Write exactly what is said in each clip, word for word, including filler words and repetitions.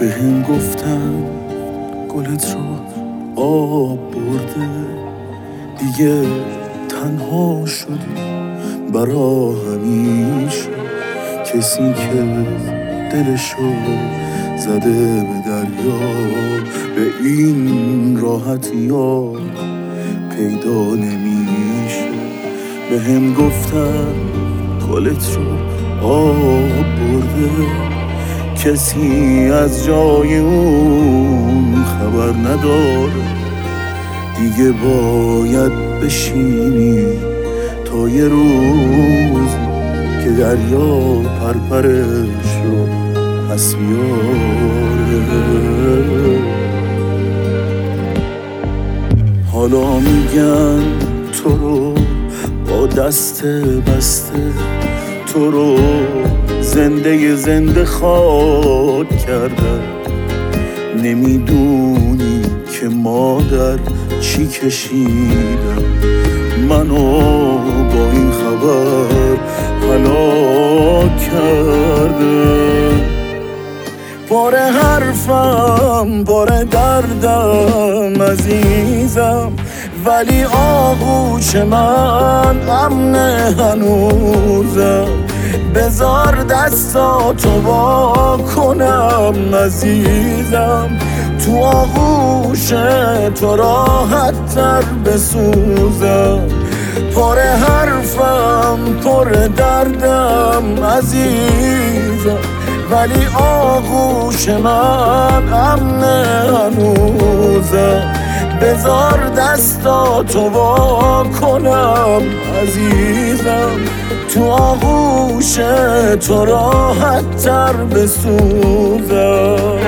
به هم گفتن گلت رو آب برده، دیگه تنها شدی برا همیشه. کسی که دلشو زده به دریا، به این راحتی ها پیدا نمیشه. به هم گفتن گلت رو آب برده، کسی از جای اون خبر نداره. دیگه باید بشینی تا یه روز که دریا پرپرش رو پس بیاره. حالا میگن تو رو با دست بسته، تو رو زنده زنده خاک کردن. نمیدونی که مادر چی کشیدم، منو با این خبر هلاک کرده. پر حرفم پر دردم عزیزم، ولی آغوش من امن هنوزم. بذار دستاتو وا کنم عزیزم، تو آغوش تو راحت تر بسوزم. پر حرفم پر دردم عزیزم، ولی آغوش من امن هنوزم. بذار دستاتو وا کنم عزیزم، تو آغوش تو راحت تر بسوزم.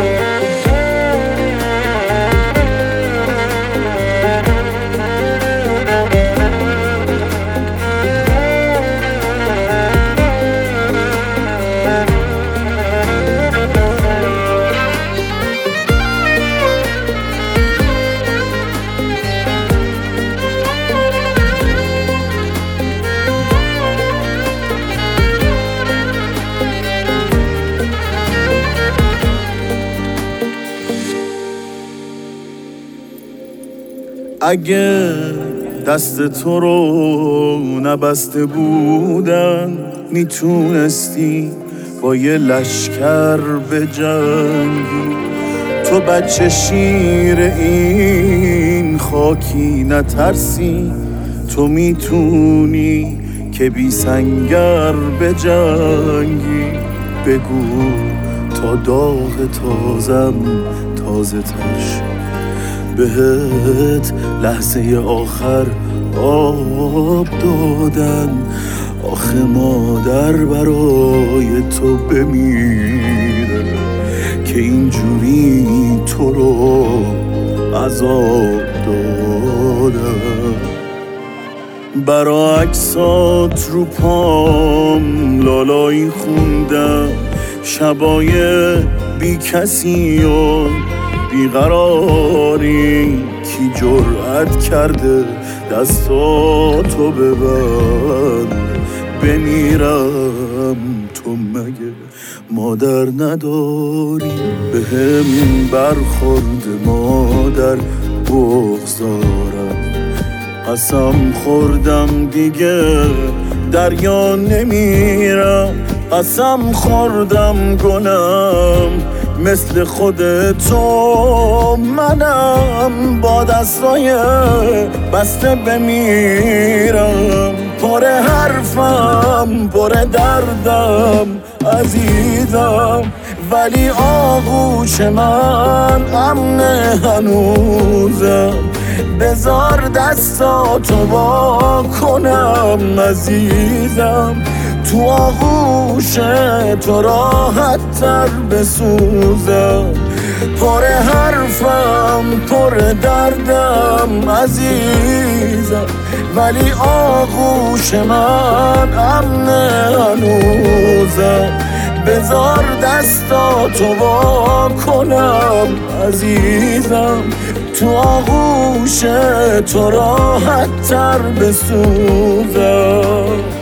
اگه دست تو رو نبسته بودن، میتونستی با یه لشکر بجنگی. تو بچه شیر این خاکی نترسی، تو میتونی که بی سنگر بجنگی. بگو تا داغ تازم تازه تر، بهت لحظه آخر آب دادن. آخه مادر برای تو بمیره که اینجوری تو رو عذاب دادن. برا عکسات رو پام لالایی خوندم، شبای بی کسی و بیقراری. کی جرأت کرده دستاتو ببند؟ بمیرم تو مگه مادر نداری؟ به هم برخورد مادر بغضارم، قسم خوردم دیگه دریا نمیرم. قسم خوردم گلم مثل خود تو منم، با دستای بسته بمیرم. پر حرفم پر دردم عزیزم، ولی آغوش من امن هنوزم. بذار دستاتو وا کنم عزیزم، تو آغوش تو راحت تر بسوزم. پر حرفم پر دردم عزیزم، ولی آغوش من امن هنوزم. بذار دستاتو وا کنم عزیزم، تو آغوش تو راحت تر بسوزم.